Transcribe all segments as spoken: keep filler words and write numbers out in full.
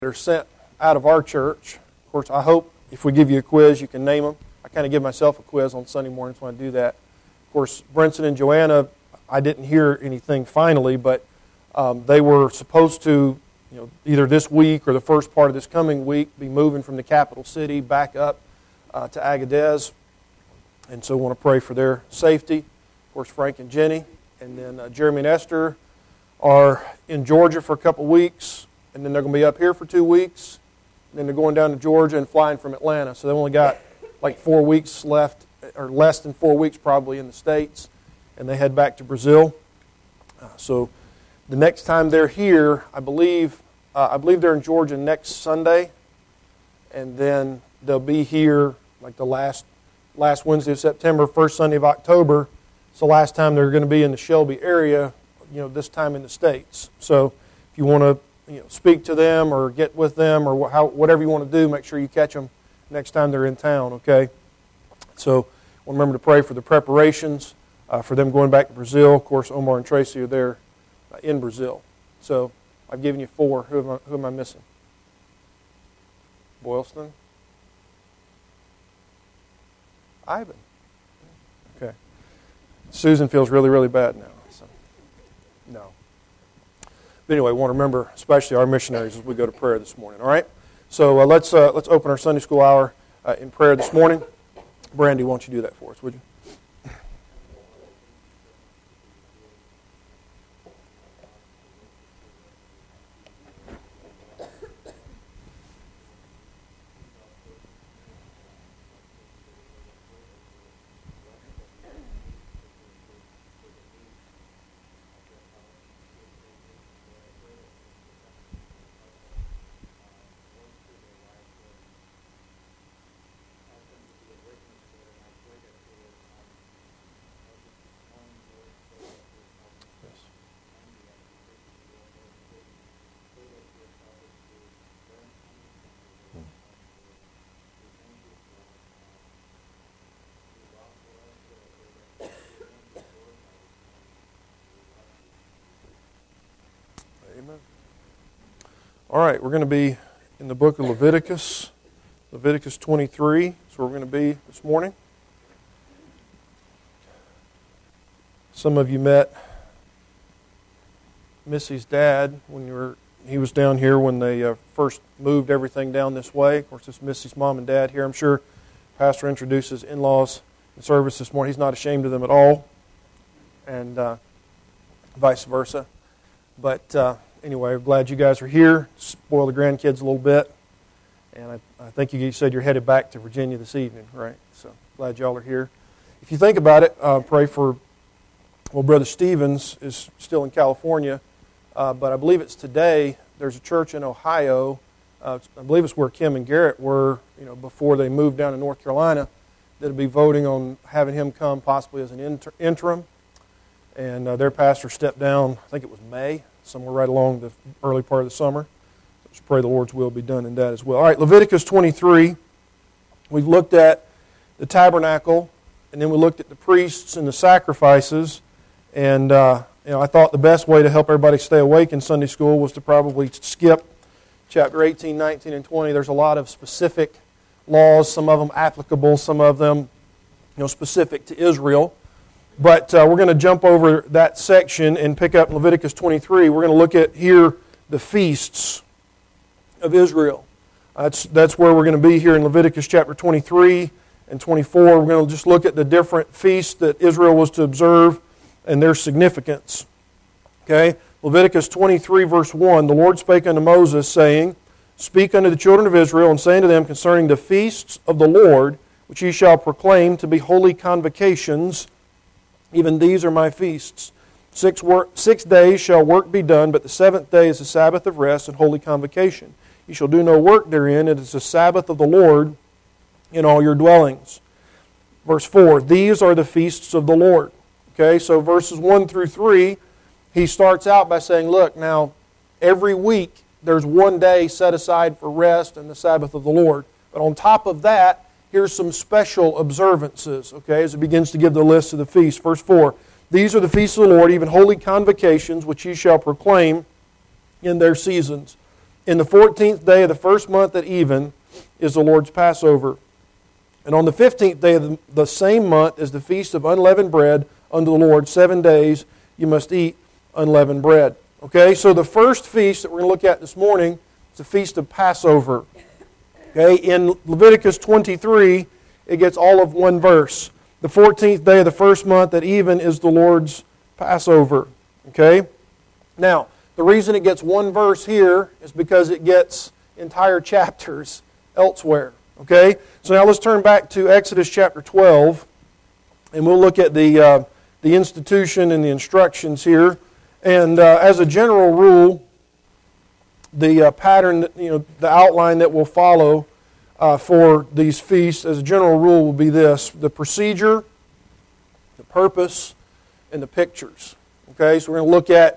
that are sent out of our church. Of course, I hope if we give you a quiz, you can name them. I kind of give myself a quiz on Sunday mornings when I do that. Of course, Brinson and Joanna, I didn't hear anything finally, but um, they were supposed to, you know, either this week or the first part of this coming week, be moving from the capital city back up uh, to Agadez. And so I want to pray for their safety. Of course, Frank and Jenny, and then uh, Jeremy and Esther are in Georgia for a couple weeks, and then they're going to be up here for two weeks. And then they're going down to Georgia and flying from Atlanta. So they've only got like four weeks left, or less than four weeks probably in the States, and they head back to Brazil. Uh, so the next time they're here, I believe, uh, I believe they're in Georgia next Sunday, and then they'll be here like the last last Wednesday of September, first Sunday of October. It's the last time they're going to be in the Shelby area, you know, this time in the States. So if you want to, you know, speak to them or get with them or how, whatever you want to do, make sure you catch them next time they're in town, okay? So I want to remember to pray for the preparations uh, for them going back to Brazil. Of course, Omar and Tracy are there uh, in Brazil. So I've given you four. Who am I, who am I missing? Boylston? Ivan. Okay. Susan feels really, really bad now. So, no. But anyway, I want to remember, especially our missionaries, as we go to prayer this morning. All right. So uh, let's uh, let's open our Sunday school hour uh, in prayer this morning. Brandy, why don't you do that for us, would you? Amen. All right, we're going to be in the book of Leviticus, Leviticus twenty-three. That's where we're going to be this morning. Some of you met Missy's dad when you were. He was down here when they uh, first moved everything down this way. Of course, it's Missy's mom and dad here. I'm sure Pastor introduced his in-laws in service this morning. He's not ashamed of them at all, and uh, vice versa. But uh, anyway, I'm glad you guys are here. Spoil the grandkids a little bit. And I, I think you said you're headed back to Virginia this evening, right? So glad y'all are here. If you think about it, uh, pray for, well, Brother Stevens is still in California, uh, but I believe it's today. There's a church in Ohio. Uh, I believe it's where Kim and Garrett were, you know, before they moved down to North Carolina. That'll be voting on having him come possibly as an inter- interim. And uh, their pastor stepped down, I think it was May, somewhere right along the early part of the summer. Let's pray the Lord's will be done in that as well. All right, Leviticus twenty-three. We've looked at the tabernacle, and then we looked at the priests and the sacrifices. And uh, you know, I thought the best way to help everybody stay awake in Sunday school was to probably skip chapter eighteen, nineteen, and twenty. There's a lot of specific laws, some of them applicable, some of them, you know, specific to Israel. But uh, we're going to jump over that section and pick up Leviticus twenty-three. We're going to look at here the feasts of Israel. That's, that's where we're going to be here in Leviticus chapter twenty-three and twenty-four. We're going to just look at the different feasts that Israel was to observe and their significance. Okay, Leviticus twenty-three verse one, the Lord spake unto Moses, saying, Speak unto the children of Israel, and say unto them concerning the feasts of the Lord, which ye shall proclaim to be holy convocations. Even these are my feasts. Six, work, six days shall work be done, but the seventh day is the Sabbath of rest and holy convocation. Ye shall do no work therein. It is the Sabbath of the Lord in all your dwellings. Verse four, these are the feasts of the Lord. Okay, so verses one through three, he starts out by saying, look, now, every week there's one day set aside for rest and the Sabbath of the Lord. But on top of that, here's some special observances, okay, as it begins to give the list of the feasts. Verse four, these are the feasts of the Lord, even holy convocations, which ye shall proclaim in their seasons. In the fourteenth day of the first month at even is the Lord's Passover. And on the fifteenth day of the, the same month is the feast of unleavened bread unto the Lord. Seven days you must eat unleavened bread. Okay, so the first feast that we're going to look at this morning is the feast of Passover. Okay, in Leviticus twenty-three, it gets all of one verse. The fourteenth day of the first month at even is the Lord's Passover. Okay, now the reason it gets one verse here is because it gets entire chapters elsewhere. Okay, so now let's turn back to Exodus chapter twelve, and we'll look at the uh, the institution and the instructions here. And uh, as a general rule, the uh, pattern, you know, the outline that we'll follow uh, for these feasts, as a general rule, will be this: the procedure, the purpose, and the pictures. Okay, so we're going to look at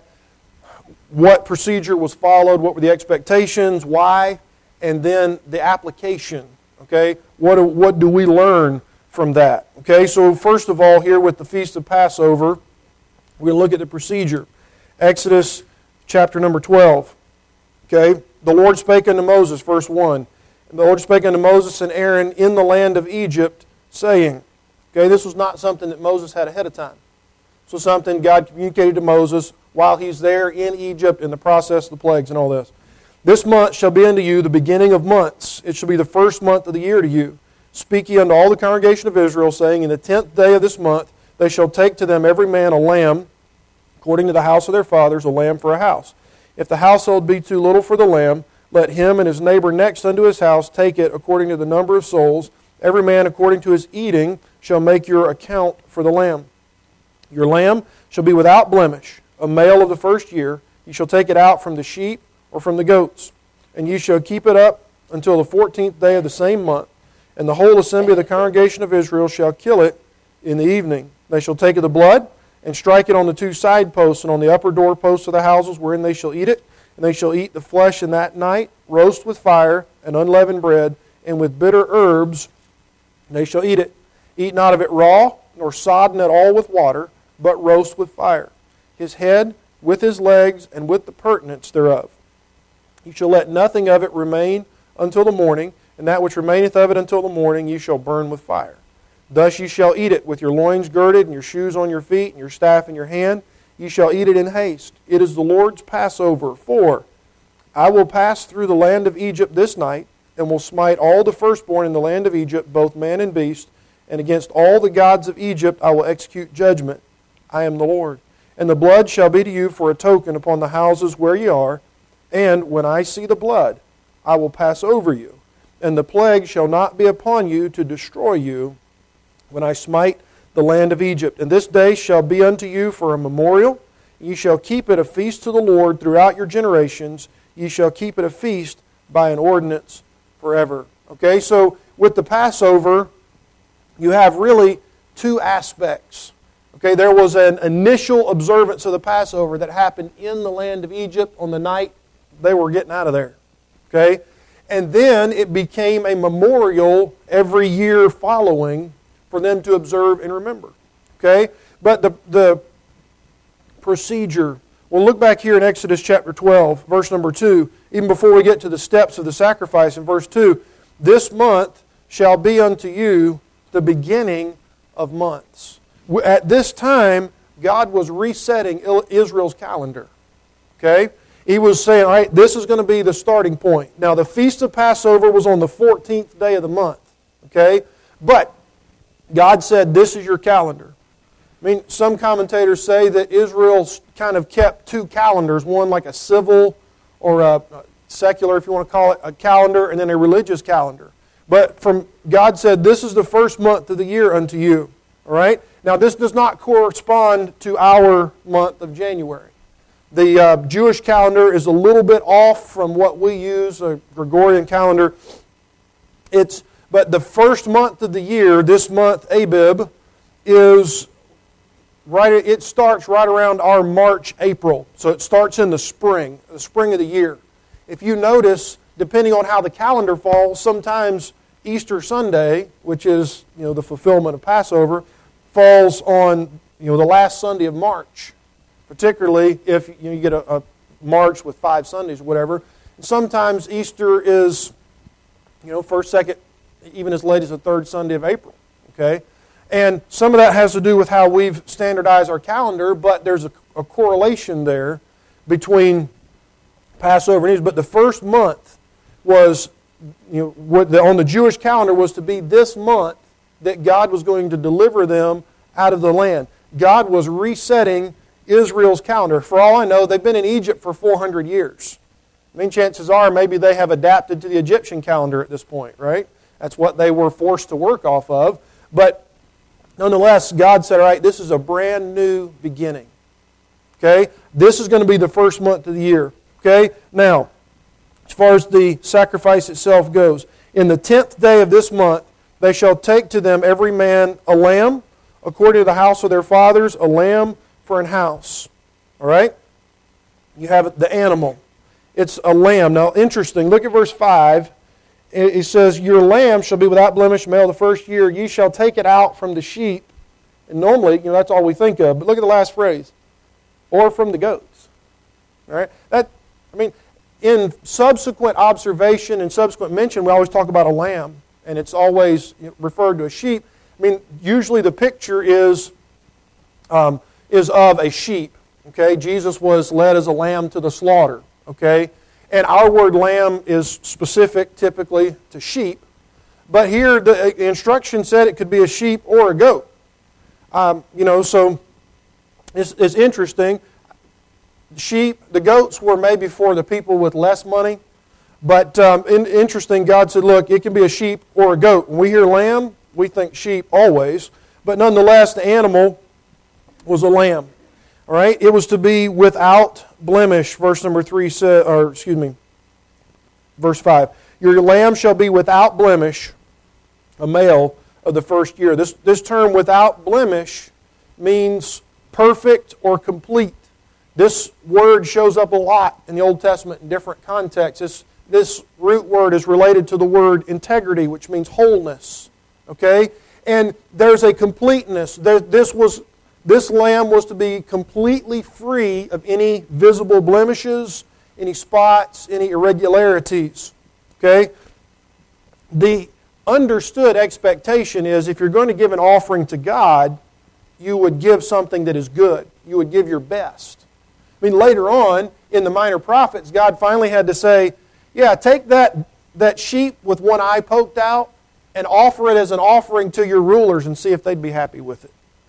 what procedure was followed, what were the expectations, why, and then the application. Okay, what do, what do we learn from that? Okay, so first of all, here with the Feast of Passover, we're going to look at the procedure. Exodus chapter number twelve. Okay, the Lord spake unto Moses, verse one. And the Lord spake unto Moses and Aaron in the land of Egypt, saying, okay, this was not something that Moses had ahead of time. This was something God communicated to Moses while he's there in Egypt in the process of the plagues and all this. This month shall be unto you the beginning of months. It shall be the first month of the year to you. Speak ye unto all the congregation of Israel, saying, in the tenth day of this month they shall take to them every man a lamb, according to the house of their fathers, a lamb for a house. If the household be too little for the lamb, let him and his neighbor next unto his house take it according to the number of souls. Every man according to his eating shall make your account for the lamb. Your lamb shall be without blemish, a male of the first year. You shall take it out from the sheep or from the goats, and ye shall keep it up until the fourteenth day of the same month. And the whole assembly of the congregation of Israel shall kill it in the evening. They shall take of the blood and strike it on the two side posts and on the upper door posts of the houses wherein they shall eat it. And they shall eat the flesh in that night, roast with fire and unleavened bread, and with bitter herbs they shall eat it. Eat not of it raw, nor sodden at all with water, but roast with fire. His head with his legs and with the purtenance thereof. You shall let nothing of it remain until the morning, and that which remaineth of it until the morning you shall burn with fire. Thus you shall eat it with your loins girded, and your shoes on your feet, and your staff in your hand. You shall eat it in haste. It is the Lord's Passover. For I will pass through the land of Egypt this night, and will smite all the firstborn in the land of Egypt, both man and beast, and against all the gods of Egypt I will execute judgment. I am the Lord. And the blood shall be to you for a token upon the houses where ye are, and when I see the blood, I will pass over you. And the plague shall not be upon you to destroy you when I smite the land of Egypt. And this day shall be unto you for a memorial. Ye shall keep it a feast to the Lord throughout your generations. Ye shall keep it a feast by an ordinance forever. Okay, so with the Passover, you have really two aspects. Okay, there was an initial observance of the Passover that happened in the land of Egypt on the night they were getting out of there. Okay, and then it became a memorial every year following for them to observe and remember. Okay, but the the procedure. We'll look back here in Exodus chapter twelve, verse number two. Even before we get to the steps of the sacrifice in verse two, this month shall be unto you the beginning of months. At this time, God was resetting Israel's calendar. Okay? He was saying, all right, this is going to be the starting point. Now, the Feast of Passover was on the fourteenth day of the month. Okay? But God said, this is your calendar. I mean, some commentators say that Israel kind of kept two calendars, one like a civil or a secular, if you want to call it, a calendar, and then a religious calendar. But from God said, this is the first month of the year unto you. All right? Now, this does not correspond to our month of January. The uh, Jewish calendar is a little bit off from what we use, a Gregorian calendar. It's but the first month of the year, this month, Abib, is right. It starts right around our March, April. So it starts in the spring, the spring of the year. If you notice, depending on how the calendar falls, sometimes Easter Sunday, which is you know the fulfillment of Passover, falls on you know the last Sunday of March. Particularly if you, know, you get a, a March with five Sundays or whatever, Sometimes Easter is, you know, first, second, even as late as the third Sunday of April. Okay? And some of that has to do with how we've standardized our calendar, but there's a, a correlation there between Passover and Easter. But the first month was, you know, what the, on the Jewish calendar was to be this month that God was going to deliver them out of the land. God was resetting Israel's calendar. For all I know, they've been in Egypt for four hundred years. I mean, chances are maybe they have adapted to the Egyptian calendar at this point, right? That's what they were forced to work off of. But nonetheless, God said, all right, this is a brand new beginning. Okay? This is going to be the first month of the year. Okay? Now, as far as the sacrifice itself goes, in the tenth day of this month, they shall take to them every man a lamb, according to the house of their fathers, a lamb for an house. All right? You have the animal. It's a lamb. Now, interesting. Look at verse five. It says, your lamb shall be without blemish, male the first year. Ye shall take it out from the sheep. And normally, you know, that's all we think of. But look at the last phrase. Or from the goats. All right? That, I mean, in subsequent observation and subsequent mention, we always talk about a lamb. And it's always referred to as sheep. I mean, usually the picture is, um, is of a sheep. Okay? Jesus was led as a lamb to the slaughter. Okay? And our word lamb is specific typically to sheep. But here the instruction said it could be a sheep or a goat. Um, you know, so it's, it's interesting. Sheep, the goats were maybe for the people with less money. But um, in, interesting, God said, look, it can be a sheep or a goat. When we hear lamb, we think sheep always. But nonetheless, the animal was a lamb. All right, it was to be without blemish. Verse number three says, or excuse me, verse five. Your lamb shall be without blemish, a male of the first year. This this term without blemish means perfect or complete. This word shows up a lot in the Old Testament in different contexts. This this root word is related to the word integrity, which means wholeness. Okay, and there's a completeness. There, this was. This lamb was to be completely free of any visible blemishes, any spots, any irregularities. Okay? The understood expectation is if you're going to give an offering to God, you would give something that is good. You would give your best. I mean, later on, in the Minor Prophets, God finally had to say, yeah, take that, that sheep with one eye poked out and offer it as an offering to your rulers and see if they'd be happy with it.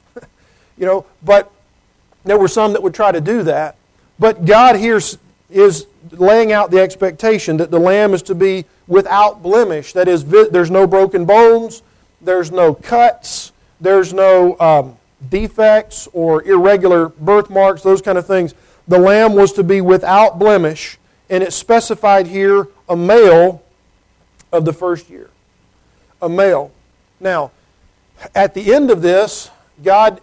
You know, but there were some that would try to do that. But God here is laying out the expectation that the lamb is to be without blemish. That is, there's no broken bones, there's no cuts, there's no um, defects or irregular birthmarks, those kind of things. The lamb was to be without blemish, and it's specified here a male of the first year. A male. Now, at the end of this, God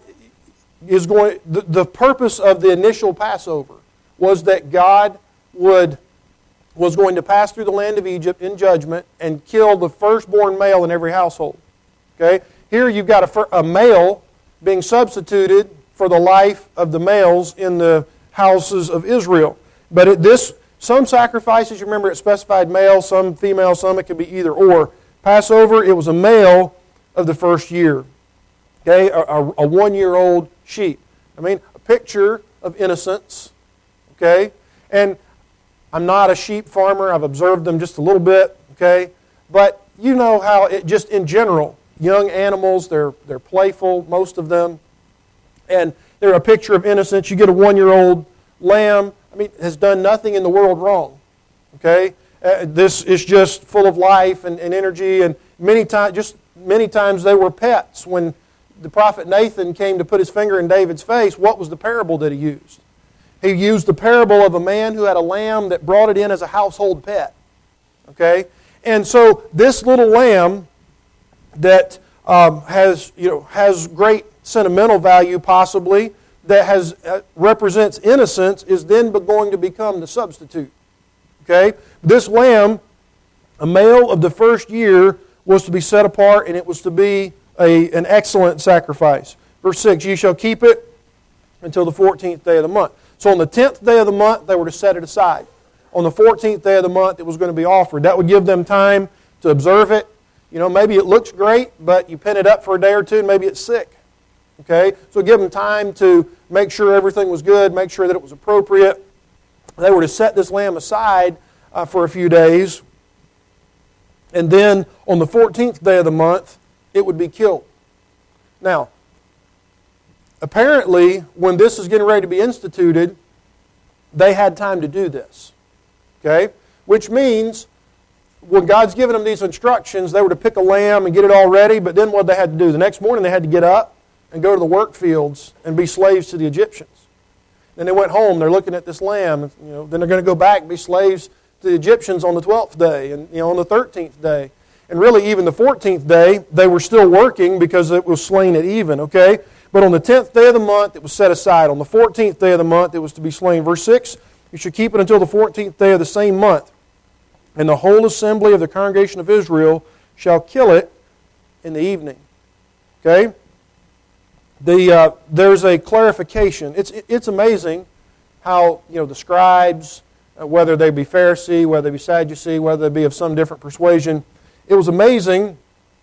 is going. The, the purpose of the initial Passover was that God would was going to pass through the land of Egypt in judgment and kill the firstborn male in every household. Okay, here you've got a, a male being substituted for the life of the males in the houses of Israel. But it, this some sacrifices, you remember, it specified male, some female, some it could be either or. Passover, it was a male of the first year. Okay, a, a, a one-year-old sheep. I mean, a picture of innocence. Okay, and I'm not a sheep farmer. I've observed them just a little bit. Okay, but you know how it just in general, young animals, they're they're playful, most of them, and they're a picture of innocence. You get a one-year-old lamb. I mean, has done nothing in the world wrong. Okay, uh, this is just full of life and, and energy, and many times, just many times they were pets when the prophet Nathan came to put his finger in David's face. What was the parable that he used? He used the parable of a man who had a lamb that brought it in as a household pet. Okay? And so this little lamb that um, has, you know, has great sentimental value possibly, that has uh, represents innocence, is then going to become the substitute. Okay? This lamb, a male of the first year, was to be set apart, and it was to be A, an excellent sacrifice. Verse six, ye shall keep it until the fourteenth day of the month. So on the tenth day of the month, they were to set it aside. on the fourteenth day of the month it was going to be offered. That would give them time to observe it. You know, maybe it looks great, but you pin it up for a day or two and maybe it's sick. Okay? So give them time to make sure everything was good, make sure that it was appropriate. They were to set this lamb aside uh, for a few days. And then on the fourteenth day of the month, it would be killed. Now, apparently, when this is getting ready to be instituted, they had time to do this. Okay? Which means, when God's given them these instructions, they were to pick a lamb and get it all ready, but then what they had to do? The next morning they had to get up and go to the work fields and be slaves to the Egyptians. Then they went home, they're looking at this lamb, you know, then they're going to go back and be slaves to the Egyptians on the twelfth day and you know on the thirteenth day. And really even the fourteenth day, they were still working because it was slain at even, okay? But on the tenth day of the month, it was set aside. On the fourteenth day of the month, it was to be slain. Verse six, you should keep it until the fourteenth day of the same month. And the whole assembly of the congregation of Israel shall kill it in the evening. Okay? The, uh, there's a clarification. It's, it's amazing how, you know, the scribes, uh, whether they be Pharisee, whether they be Sadducee, whether they be of some different persuasion, it was amazing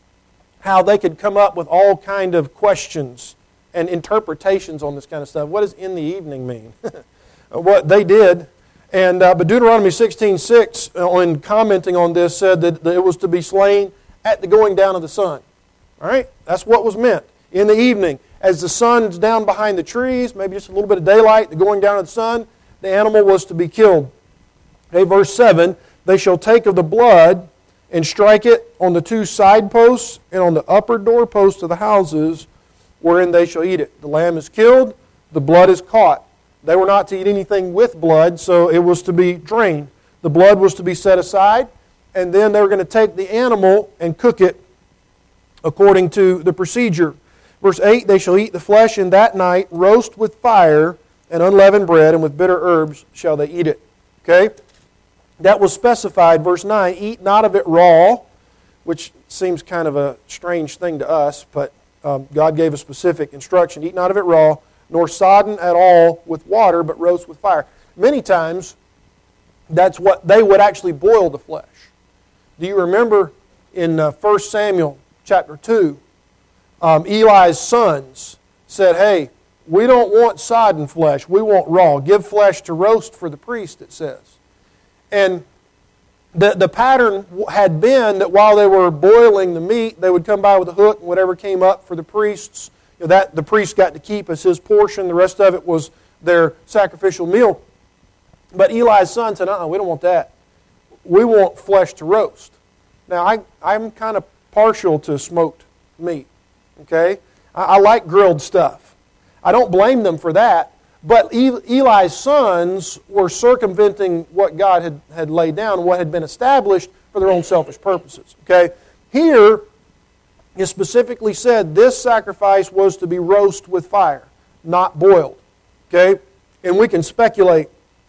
how they could come up with all kind of questions and interpretations on this kind of stuff. What does in the evening mean? What they did, and uh, but Deuteronomy sixteen six, uh, in commenting on this, said that, that it was to be slain at the going down of the sun. All right? That's what was meant. In the evening, as the sun's down behind the trees, maybe just a little bit of daylight, the going down of the sun, the animal was to be killed. Okay, verse seven, they shall take of the blood and strike it on the two side posts and on the upper doorposts of the houses wherein they shall eat it. The lamb is killed, the blood is caught. They were not to eat anything with blood, so it was to be drained. The blood was to be set aside, and then they were going to take the animal and cook it according to the procedure. Verse eight, they shall eat the flesh in that night, roast with fire and unleavened bread, and with bitter herbs shall they eat it. Okay? That was specified. Verse nine, eat not of it raw, which seems kind of a strange thing to us, but um, God gave a specific instruction. Eat not of it raw, nor sodden at all with water, but roast with fire. Many times, that's what they would actually boil the flesh. Do you remember in uh, First Samuel chapter two, um, Eli's sons said, hey, we don't want sodden flesh, we want raw. Give flesh to roast for the priest, it says. And the, the pattern had been that while they were boiling the meat, they would come by with a hook and whatever came up for the priests, you know, that the priest got to keep as his portion. The rest of it was their sacrificial meal. But Eli's son said, uh-uh, we don't want that. We want flesh to roast. Now, I, I'm kind of partial to smoked meat, okay? I, I like grilled stuff. I don't blame them for that, but Eli's sons were circumventing what God had, had laid down, what had been established for their own selfish purposes, okay? Here, it specifically said this sacrifice was to be roast with fire, not boiled, okay? And we can speculate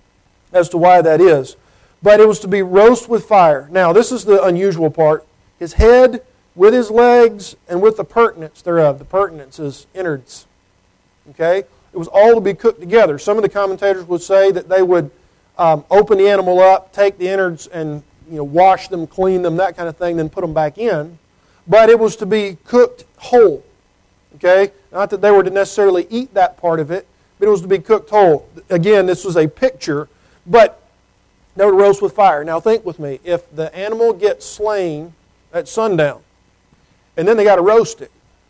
as to why that is. But it was to be roast with fire. Now, this is the unusual part. His head with his legs and with the pertinence thereof. The pertinence is innards. Okay? It was all to be cooked together. Some of the commentators would say that they would um, open the animal up, take the innards and you know wash them, clean them, that kind of thing, then put them back in. But it was to be cooked whole. Okay? Not that they were to necessarily eat that part of it, but it was to be cooked whole. Again, this was a picture, but they would roast with fire. Now think with me. If the animal gets slain at sundown, and then they got to roast it,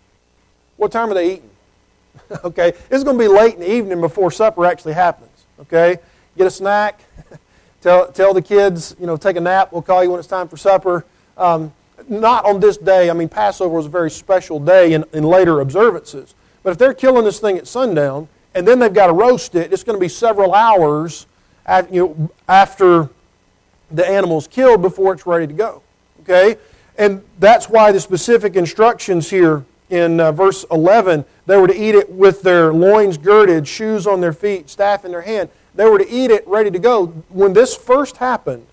what time are they eating? Okay, it's going to be late in the evening before supper actually happens. Okay, get a snack, tell tell the kids, you know, take a nap. We'll call you when it's time for supper. Um, not on this day. I mean, Passover was a very special day in, in later observances. But if they're killing this thing at sundown, and then they've got to roast it, it's going to be several hours after, you know, after the animal's killed before it's ready to go. Okay, and that's why the specific instructions here in uh, verse eleven, they were to eat it with their loins girded, shoes on their feet, staff in their hand. They were to eat it ready to go. When this first happened,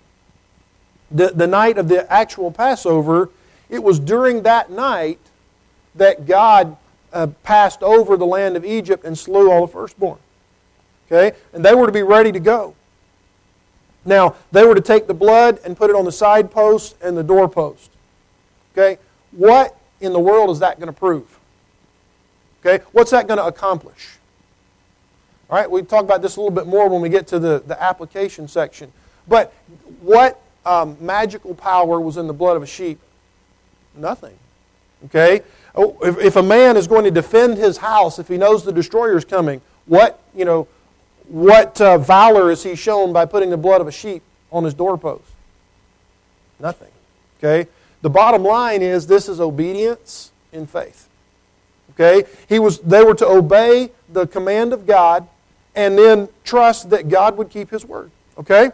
the, the night of the actual Passover, it was during that night that God uh, passed over the land of Egypt and slew all the firstborn. Okay? And they were to be ready to go. Now, they were to take the blood and put it on the side post and the doorpost. Okay? What in the world is that going to prove? Okay? What's that going to accomplish? All right, we'll talk about this a little bit more when we get to the, the application section. But what um, magical power was in the blood of a sheep? Nothing. Okay? Oh, if, if a man is going to defend his house, if he knows the destroyer is coming, what, you know, what uh, valor is he shown by putting the blood of a sheep on his doorpost? Nothing. Okay? The bottom line is this is obedience in faith. Okay? He was, they were to obey the command of God and then trust that God would keep His word. Okay?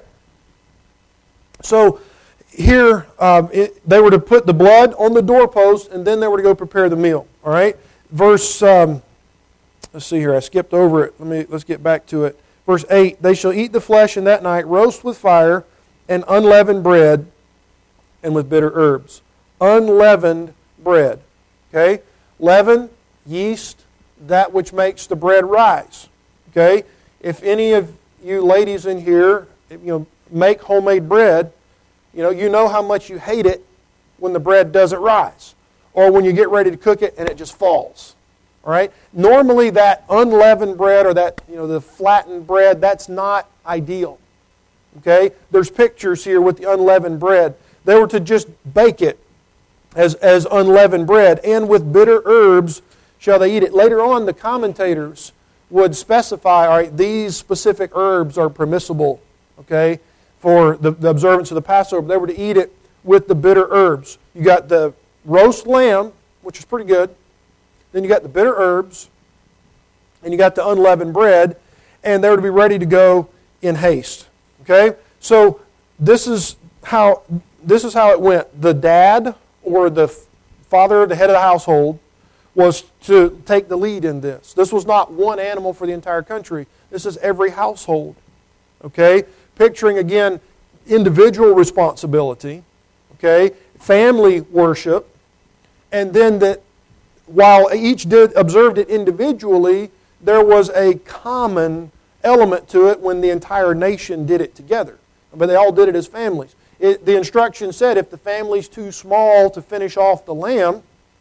So here, um, it, they were to put the blood on the doorpost and then they were to go prepare the meal. All right? Verse, um, let's see here, I skipped over it. Let me, let's get back to it. Verse eight, they shall eat the flesh in that night, roast with fire, and unleavened bread, and with bitter herbs. Unleavened bread. Okay? Leaven, yeast, that which makes the bread rise. Okay? If any of you ladies in here, you know, make homemade bread, you know, you know how much you hate it when the bread doesn't rise, or when you get ready to cook it and it just falls. All right? Normally that unleavened bread or that, you know, the flattened bread, that's not ideal. Okay? There's pictures here with the unleavened bread. They were to just bake it as, as unleavened bread, and with bitter herbs shall they eat it. Later on, the commentators would specify, all right, these specific herbs are permissible, okay, for the, the observance of the Passover. They were to eat it with the bitter herbs. You got the roast lamb, which is pretty good. Then you got the bitter herbs, and you got the unleavened bread, and they were to be ready to go in haste. Okay? So this is how this is how it went. The dad or the father, the head of the household, was to take the lead in this. This was not one animal for the entire country. This is every household. Okay? Picturing again individual responsibility, okay, family worship, and then that while each did observed it individually, there was a common element to it when the entire nation did it together. But they all did it as families. It, the instruction said if the family's too small to finish off the lamb,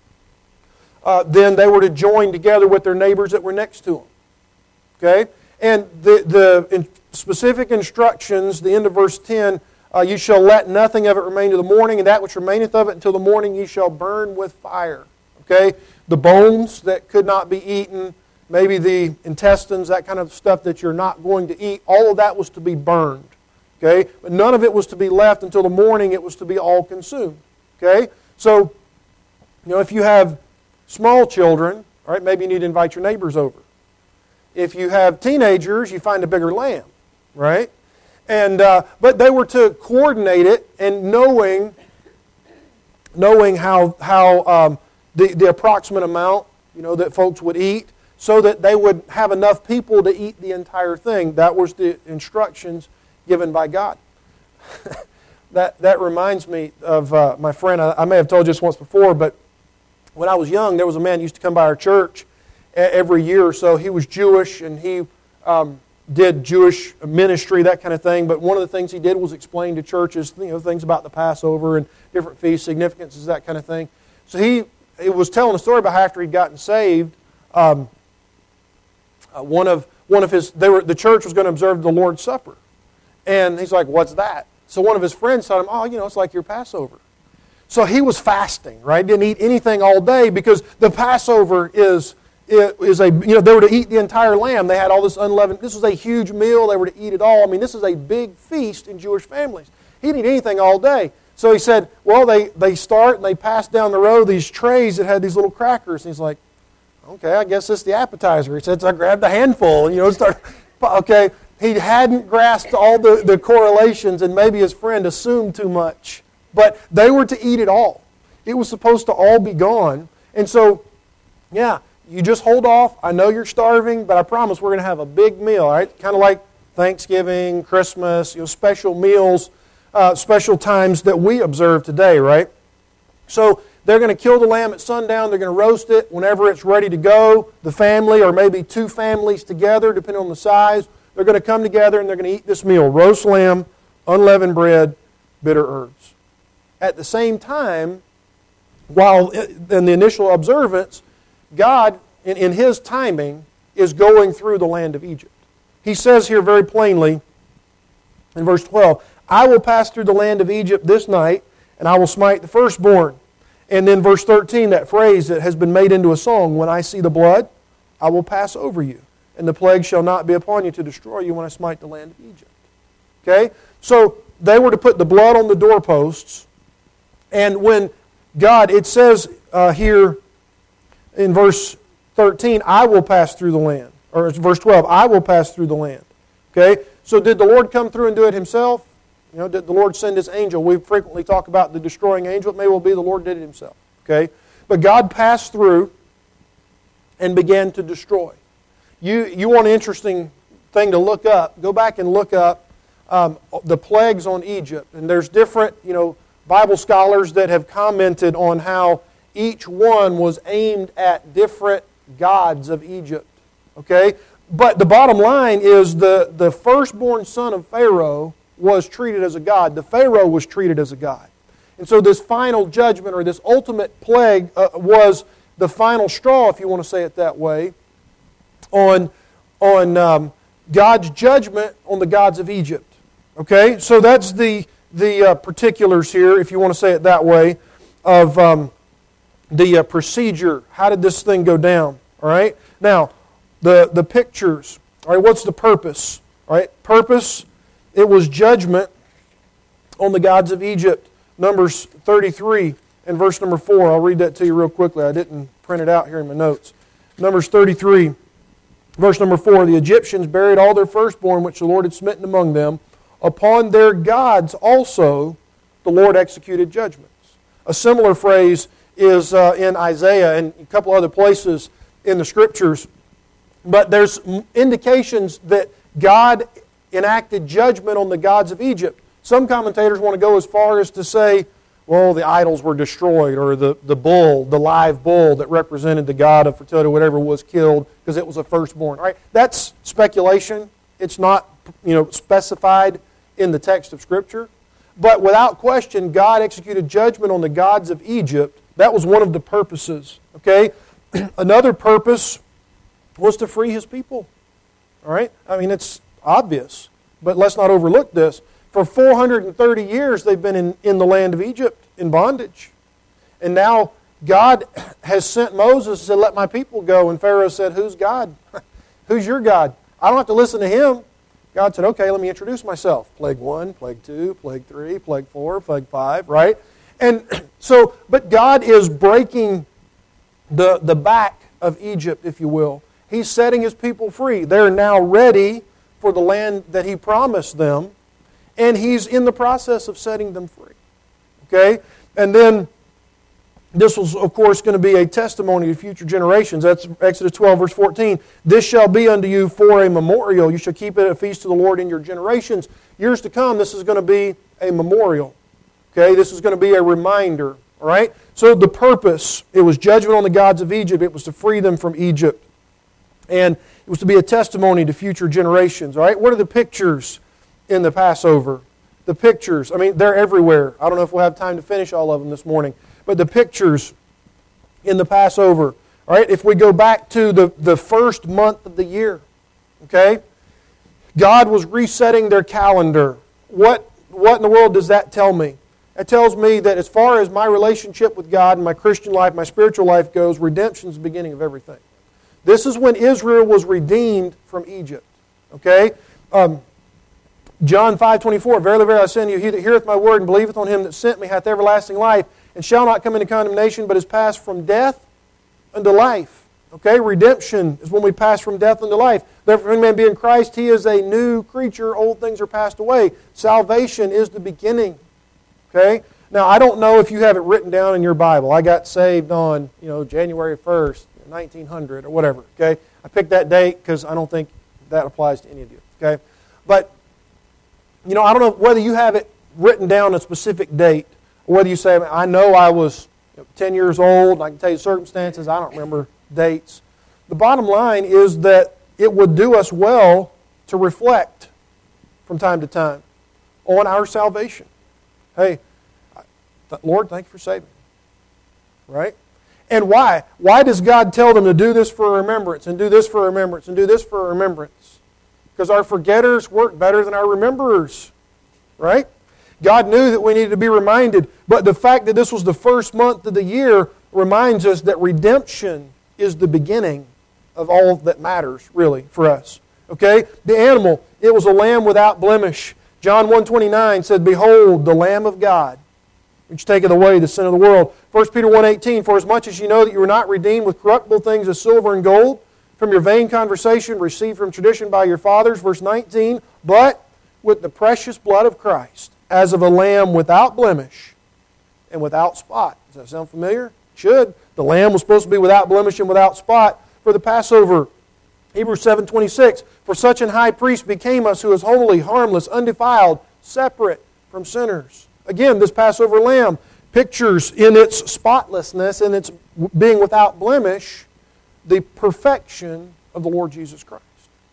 uh, then they were to join together with their neighbors that were next to them. Okay? And the, the in specific instructions, the end of verse ten, uh, you shall let nothing of it remain to the morning, and that which remaineth of it until the morning ye shall burn with fire. Okay? The bones that could not be eaten, maybe the intestines, that kind of stuff that you're not going to eat, all of that was to be burned. Okay? But none of it was to be left until the morning. It was to be all consumed. Okay? So, you know, if you have small children, all right, maybe you need to invite your neighbors over. If you have teenagers, you find a bigger lamb, right? And uh, but they were to coordinate it and knowing, knowing how how um, the the approximate amount, you know, that folks would eat, so that they would have enough people to eat the entire thing. That was the instructions given by God. that that reminds me of uh, my friend. I, I may have told you this once before, but when I was young, there was a man who used to come by our church every year or so. He was Jewish, and he um, did Jewish ministry, that kind of thing. But one of the things he did was explain to churches, you know, things about the Passover and different feast significances, that kind of thing. So he, he was telling a story about how after he'd gotten saved, um, uh, one of one of his they were the church was going to observe the Lord's Supper, and he's like, "What's that?" So one of his friends told him, "Oh, you know, it's like your Passover." So he was fasting, right? Didn't eat anything all day because the Passover is. It is a, you know, they were to eat the entire lamb. They had all this unleavened. This was a huge meal. They were to eat it all. I mean, this is a big feast in Jewish families. He didn't eat anything all day. So he said, well, they, they start and they pass down the road these trays that had these little crackers. And he's like, okay, I guess this is the appetizer. He said, so I grabbed a handful and, you know, start, okay. He hadn't grasped all the, the correlations, and maybe his friend assumed too much. But they were to eat it all. It was supposed to all be gone. And so, yeah, you just hold off. I know you're starving, but I promise we're going to have a big meal, all right? Kind of like Thanksgiving, Christmas, you know, special meals, uh, special times that we observe today, right? So they're going to kill the lamb at sundown. They're going to roast it whenever it's ready to go. The family, or maybe two families together, depending on the size, they're going to come together and they're going to eat this meal. Roast lamb unleavened bread, bitter herbs. At the same time, while in the initial observance, God, in, in His timing, is going through the land of Egypt. He says here very plainly, in verse twelve, I will pass through the land of Egypt this night, and I will smite the firstborn. And then verse thirteen, that phrase that has been made into a song, when I see the blood, I will pass over you, and the plague shall not be upon you to destroy you when I smite the land of Egypt. Okay? So they were to put the blood on the doorposts, and when God, it says uh, here in verse thirteen, I will pass through the land. Or verse twelve, I will pass through the land. Okay? So did the Lord come through and do it Himself? You know, did the Lord send His angel? We frequently talk about the destroying angel. It may well be the Lord did it Himself. Okay? But God passed through and began to destroy. You, you want an interesting thing to look up, go back and look up um, the plagues on Egypt. And there's different, you know, Bible scholars that have commented on how each one was aimed at different gods of Egypt. Okay? But the bottom line is the, the firstborn son of Pharaoh was treated as a god. The Pharaoh was treated as a god. And so this final judgment, or this ultimate plague, uh, was the final straw, if you want to say it that way, on, on um, God's judgment on the gods of Egypt. Okay? So that's the, the uh, particulars here, if you want to say it that way, of um, the uh, procedure. How did this thing go down? All right? Now, the, the pictures. All right, what's the purpose? All right, purpose, it was judgment on the gods of Egypt. Numbers thirty-three and verse number four. I'll read that to you real quickly. I didn't print it out here in my notes. Numbers thirty-three, verse number four. The Egyptians buried all their firstborn, which the Lord had smitten among them. Upon their gods also the Lord executed judgments. A similar phrase is uh, in Isaiah and a couple other places in the Scriptures. But there's indications that God enacted judgment on the gods of Egypt. Some commentators want to go as far as to say, well, the idols were destroyed, or the, the bull, the live bull that represented the god of fertility, whatever, was killed because it was a firstborn. All right? That's speculation. It's not, you know, specified in the text of Scripture. But without question, God executed judgment on the gods of Egypt. That was one of the purposes. Okay? Another purpose was to free His people. All right? I mean, it's obvious, but let's not overlook this. For four hundred thirty years, they've been in, in the land of Egypt in bondage. And now God has sent Moses and said, let my people go. And Pharaoh said, who's God? Who's your God? I don't have to listen to him. God said, okay, let me introduce myself. Plague one, plague two, plague three, plague four, plague five, right? And so, but God is breaking the, the back of Egypt, if you will. He's setting His people free. They're now ready for the land that He promised them, and He's in the process of setting them free. Okay? And then this was, of course, going to be a testimony to future generations. That's Exodus twelve, verse fourteen. This shall be unto you for a memorial. You shall keep it a feast to the Lord in your generations. Years to come, this is going to be a memorial. Okay? This is going to be a reminder. All right? So the purpose, it was judgment on the gods of Egypt. It was to free them from Egypt. And it was to be a testimony to future generations. All right? What are the pictures in the Passover? The pictures, I mean, they're everywhere. I don't know if we'll have time to finish all of them this morning. But the pictures in the Passover. All right? If we go back to the, the first month of the year, okay? God was resetting their calendar. What, what in the world does that tell me? It tells me that as far as my relationship with God and my Christian life, my spiritual life goes, redemption is the beginning of everything. This is when Israel was redeemed from Egypt. Okay? Um, John five twenty-four, Verily, verily, I say unto you, he that heareth my word and believeth on Him that sent me hath everlasting life, and shall not come into condemnation, but is passed from death unto life. Okay? Redemption is when we pass from death unto life. Therefore, if any man be in Christ, he is a new creature. Old things are passed away. Salvation is the beginning. Okay? Now, I don't know if you have it written down in your Bible. I got saved on, you know, January first, nineteen hundred, or whatever. Okay? I picked that date because I don't think that applies to any of you. Okay? But, you know, I don't know whether you have it written down a specific date, or whether you say, I know I was you know, ten years old, and I can tell you circumstances, I don't remember dates. The bottom line is that it would do us well to reflect from time to time. on our salvation. Hey, Lord, thank you for saving me. Right? And why? Why does God tell them to do this for remembrance, and do this for remembrance, and do this for remembrance? Because our forgetters work better than our rememberers. Right? God knew that we needed to be reminded, but the fact that this was the first month of the year reminds us that redemption is the beginning of all that matters, really, for us. Okay? The animal, it was a lamb without blemish. John one twenty-nine said, "Behold, the Lamb of God, which taketh away the sin of the world." First Peter one eighteen, "For as much as you know that you were not redeemed with corruptible things as silver and gold, from your vain conversation received from tradition by your fathers." Verse nineteen, "But with the precious blood of Christ, as of a lamb without blemish and without spot." Does that sound familiar? It should. The lamb was supposed to be without blemish and without spot for the Passover. Hebrews seven twenty-six, "For such an high priest became us, who is holy, harmless, undefiled, separate from sinners." Again, this Passover lamb pictures in its spotlessness and its being without blemish the perfection of the Lord Jesus Christ.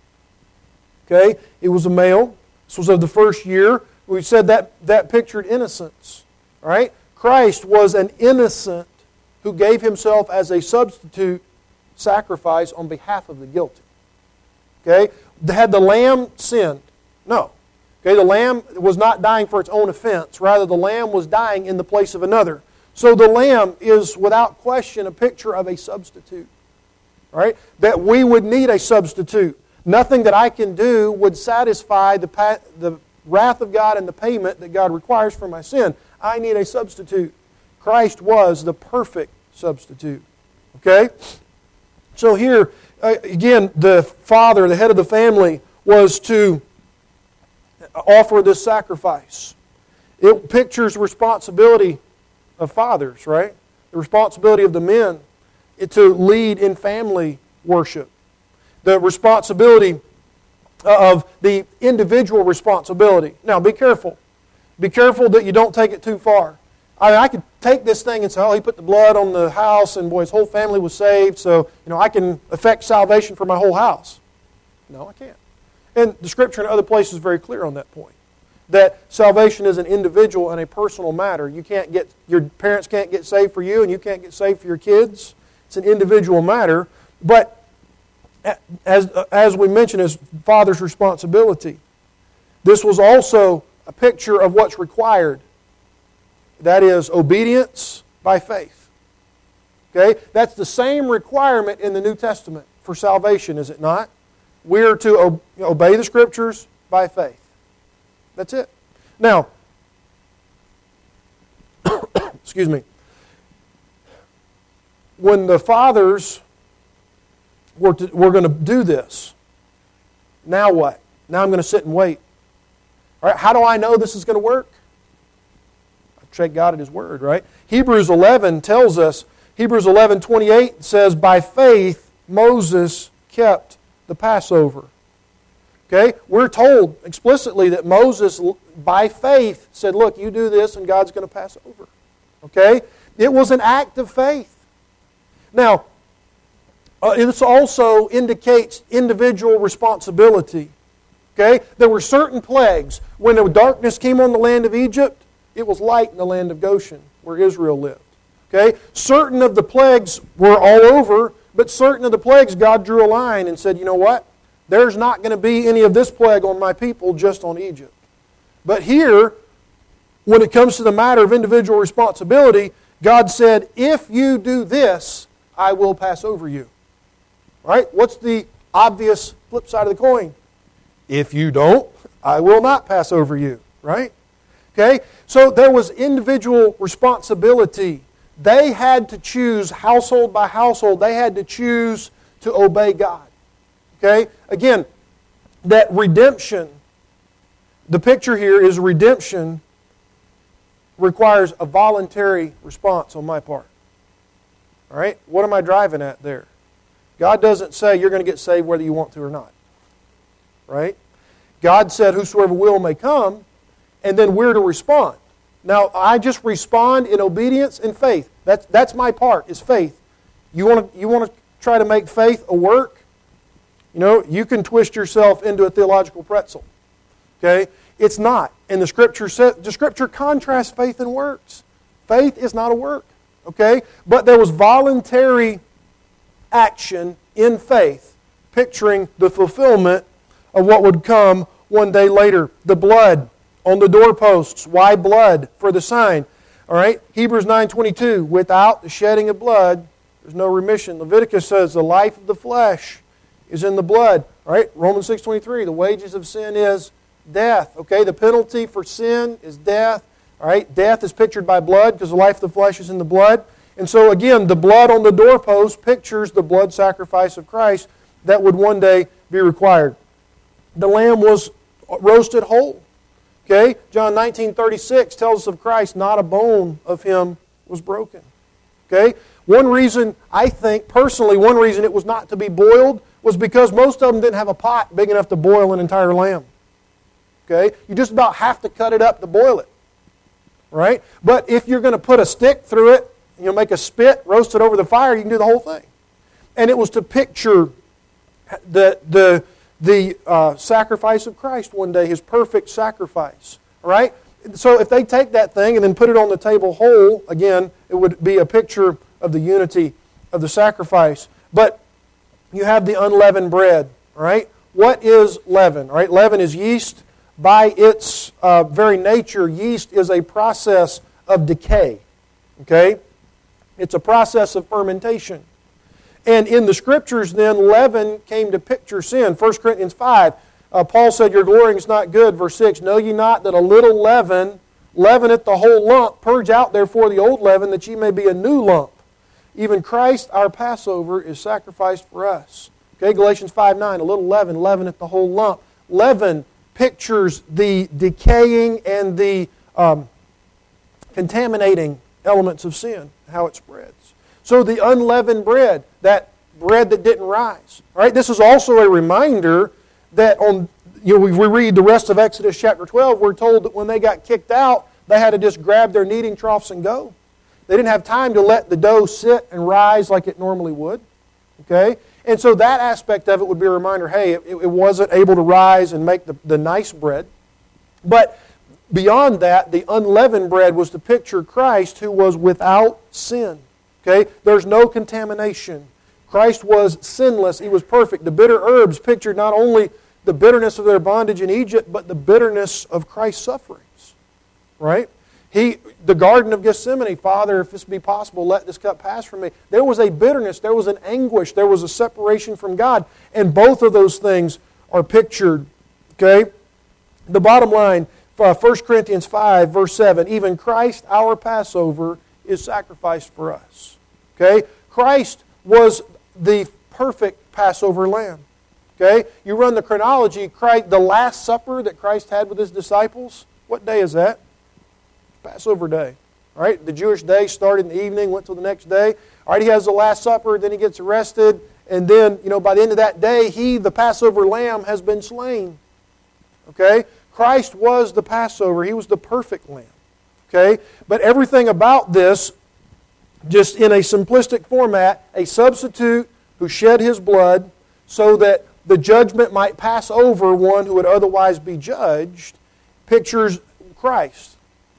Okay? It was a male. This was of the first year. We said that that pictured innocence. Right? Christ was an innocent who gave himself as a substitute sacrifice on behalf of the guilty. Okay? Had the lamb sinned? No. Okay, the lamb was not dying for its own offense. Rather, the lamb was dying in the place of another. So the lamb is, without question, a picture of a substitute. Right? That we would need a substitute. Nothing that I can do would satisfy the, pa- the wrath of God and the payment that God requires for my sin. I need a substitute. Christ was the perfect substitute. Okay? So here, again, the father, the head of the family, was to offer this sacrifice. It pictures the responsibility of fathers, right? The responsibility of the men to lead in family worship. The responsibility of the individual responsibility. Now, be careful. Be careful that you don't take it too far. I mean, I could take this thing and say, oh, he put the blood on the house and boy, his whole family was saved, so you know I can effect salvation for my whole house. No, I can't. And the Scripture in other places is very clear on that point. That salvation is an individual and a personal matter. You can't get your parents can't get saved for you, and you can't get saved for your kids. It's an individual matter. But as as we mentioned, as father's responsibility, this was also a picture of what's required. That is obedience by faith. Okay? That's the same requirement in the New Testament for salvation, is it not? We're to obey the Scriptures by faith. That's it. Now, excuse me, when the fathers were, to, were going to do this, now what? Now I'm going to sit and wait. All right, how do I know this is going to work? Check God at His Word, right? Hebrews eleven tells us, Hebrews eleven twenty-eight says, "By faith Moses kept the Passover." Okay? We're told explicitly that Moses, by faith, said, look, you do this and God's going to pass over. Okay? It was an act of faith. Now, uh, this also indicates individual responsibility. Okay? There were certain plagues. When the darkness came on the land of Egypt, it was light in the land of Goshen, where Israel lived. Okay? Certain of the plagues were all over, but certain of the plagues, God drew a line and said, you know what? There's not going to be any of this plague on my people, just on Egypt. But here, when it comes to the matter of individual responsibility, God said, if you do this, I will pass over you. Right? What's the obvious flip side of the coin? If you don't, I will not pass over you. Right? Okay? So there was individual responsibility. They had to choose household by household. They had to choose to obey God. Okay? Again, that redemption, the picture here is redemption requires a voluntary response on my part. All right? What am I driving at there? God doesn't say you're going to get saved whether you want to or not. Right? God said whosoever will may come, and then we're to respond. Now, I just respond in obedience and faith. That's, that's my part, is faith. You want to you want to try to make faith a work? You know, you can twist yourself into a theological pretzel. Okay? It's not. And the Scripture says, the Scripture contrasts faith and works. Faith is not a work, okay? But there was voluntary action in faith, picturing the fulfillment of what would come one day later. The blood on the doorposts. Why blood? For the sign. All right? Hebrews nine twenty-two, without the shedding of blood, there's no remission. Leviticus says the life of the flesh is in the blood. All right? Romans six twenty-three, the wages of sin is death. Okay? The penalty for sin is death. All right? Death is pictured by blood because the life of the flesh is in the blood. And so again, the blood on the doorpost pictures the blood sacrifice of Christ that would one day be required. The lamb was roasted whole. Okay? John nineteen thirty-six tells us of Christ, not a bone of Him was broken. Okay? One reason, I think, personally, one reason it was not to be boiled was because most of them didn't have a pot big enough to boil an entire lamb. Okay? You just about have to cut it up to boil it. Right? But if you're going to put a stick through it, you'll make a spit, roast it over the fire, you can do the whole thing. And it was to picture the the the uh, sacrifice of Christ one day, His perfect sacrifice. All right? So if they take that thing and then put it on the table whole, again, it would be a picture of the unity of the sacrifice. But you have the unleavened bread. All right? What is leaven? All right? Leaven is yeast. By its uh, very nature, yeast is a process of decay. Okay? It's a process of fermentation. And in the Scriptures then, leaven came to picture sin. First Corinthians five, uh, Paul said, your glorying is not good. Verse six, know ye not that a little leaven leaveneth the whole lump? Purge out therefore the old leaven, that ye may be a new lump. Even Christ our Passover is sacrificed for us. Okay, Galatians five nine, a little leaven leaveneth the whole lump. Leaven pictures the decaying and the um, contaminating elements of sin, how it spreads. So the unleavened bread, that bread that didn't rise. All right, this is also a reminder that on you know we read the rest of Exodus chapter twelve, we're told that when they got kicked out, they had to just grab their kneading troughs and go. They didn't have time to let the dough sit and rise like it normally would. Okay? And so that aspect of it would be a reminder, hey, it, it wasn't able to rise and make the, the nice bread. But beyond that, the unleavened bread was to picture Christ who was without sin. Okay? There's no contamination. Christ was sinless. He was perfect. The bitter herbs pictured not only the bitterness of their bondage in Egypt, but the bitterness of Christ's sufferings. Right? He, the Garden of Gethsemane, Father, if this be possible, let this cup pass from me. There was a bitterness, there was an anguish, there was a separation from God. And both of those things are pictured. Okay? The bottom line, First Corinthians five, verse seven, even Christ, our Passover, is sacrificed for us. Okay? Christ was the perfect Passover lamb. Okay? You run the chronology, Christ, the Last Supper that Christ had with His disciples, what day is that? Passover day. All right? The Jewish day started in the evening, went till the next day. All right, He has the Last Supper, then He gets arrested, and then, you know, by the end of that day, He, the Passover lamb, has been slain. Okay? Christ was the Passover. He was the perfect lamb. Okay? But everything about this, just in a simplistic format, a substitute who shed His blood so that the judgment might pass over one who would otherwise be judged, pictures Christ,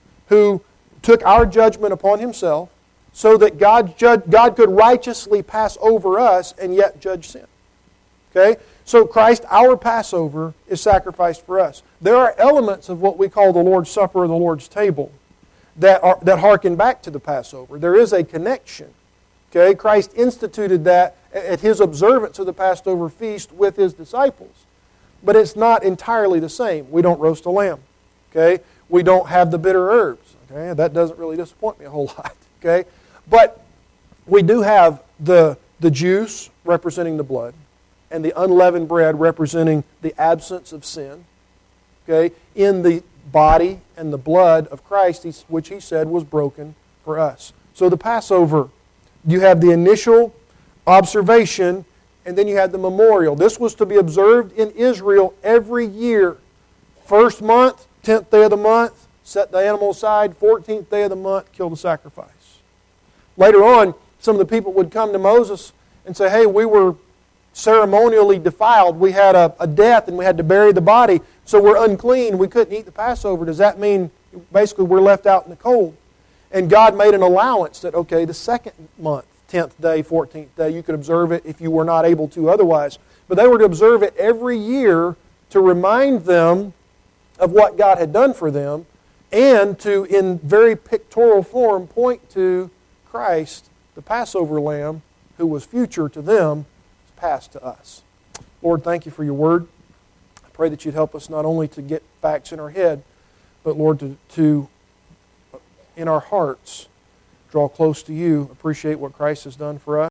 who took our judgment upon Himself so that God, judge, God could righteously pass over us and yet judge sin. Okay? So Christ, our Passover, is sacrificed for us. There are elements of what we call the Lord's Supper or the Lord's table that are, that harken back to the Passover. There is a connection. Okay? Christ instituted that at His observance of the Passover feast with His disciples. But it's not entirely the same. We don't roast a lamb. Okay? We don't have the bitter herbs. Okay? That doesn't really disappoint me a whole lot. Okay? But we do have the, the juice representing the blood and the unleavened bread representing the absence of sin. Okay? In the body and the blood of Christ, which He said was broken for us. So the Passover, you have the initial observation, and then you have the memorial. This was to be observed in Israel every year. First month, tenth day of the month, set the animal aside. fourteenth day of the month, kill the sacrifice. Later on, some of the people would come to Moses and say, hey, we were ceremonially defiled. We had a, a death and we had to bury the body, so we're unclean. We couldn't eat the Passover. Does that mean basically we're left out in the cold? And God made an allowance that, okay, the second month, tenth day, fourteenth day, you could observe it if you were not able to otherwise. But they were to observe it every year to remind them of what God had done for them and to, in very pictorial form, point to Christ, the Passover lamb, who was future to them, past to us. Lord, thank you for your word. I pray that you'd help us not only to get facts in our head, but Lord, to, to in our hearts, draw close to you, appreciate what Christ has done for us.